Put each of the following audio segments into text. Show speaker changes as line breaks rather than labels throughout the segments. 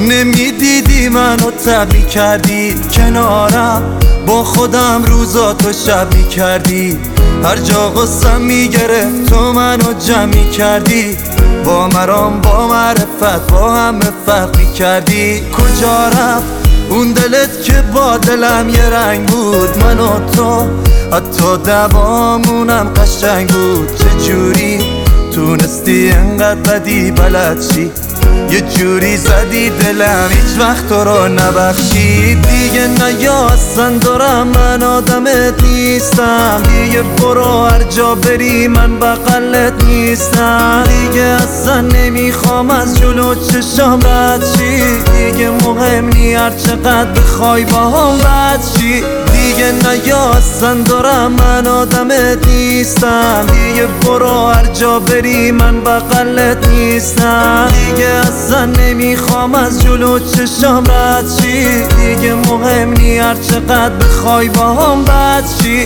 نمیدیدی منو تب کردی کنارم، با خودم روزا تو شب کردی. هر جا غصم میگرفت تو منو جمع کردی. با مرام با معرفت با همه فرقی کردی. کجا رفت اون دلت که با دلم یه رنگ بود؟ من و تو حتی دوامونم قشنگ بود. چجوری تونستی انقدر بدی بلد شی؟ یه جوری زدی دلم هیچ وقت تو رو نبخشی. دیگه نیا اصلا دارم من آدمت نیستم. دیگه برو هر جا بری من بغلت نیستم. دیگه اصلا نمیخوام از جلو چشام رد شی. دیگه مهم نی هر چقدر بخوای با هم بد شی. دیگه نیا اصلا دارم من آدمت نیستم. دیگه برو هر جا بری من بغلت نیستم. دیگه اصلا نمیخوام از جلو چشام رد شی. دیگه مهم نی هر چقدر بخوای با هم بد شی.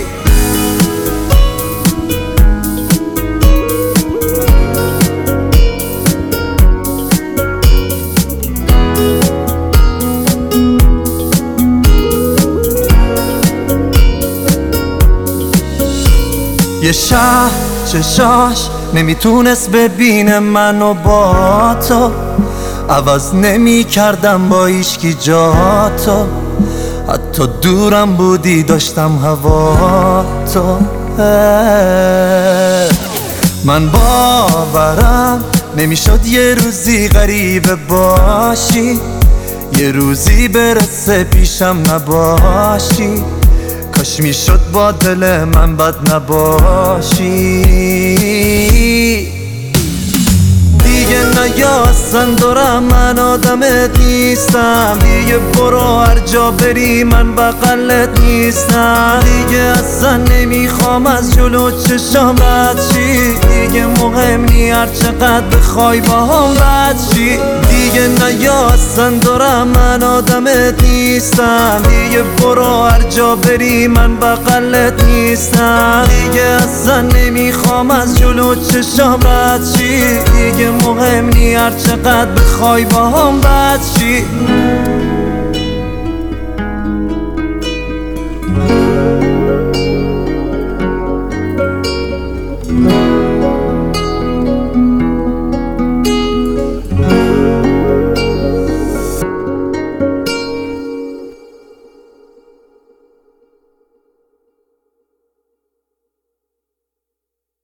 یه شهر چشاش نمیتونست ببینه منو با تو. عوض نمی کردم با ایشکی جا تو. حتی دورم بودی داشتم هوا تو. من باورم نمیشد یه روزی غریبه باشی. یه روزی برسه پیشم نباشی. کاش میشد با دل من بد نباشی. دیگه نیا اصلا دارم من آدمت نیستم. دیگه برو هر جا بری من بغلت نیستم. دیگه اصلا نمیخوام از جلو چشام رد شی. دیگه مهم نی هر چقدر بخوای با هم بد شی. دیگه نیا اصلا دارم من آدمت نیستم. دیگه برو هر جا بری من بغلت نیستم. دیگه اصلا نمیخوام از جلو چشام رد شی. دیگه مهم نی هر چقدر بخوای با هم بد شی.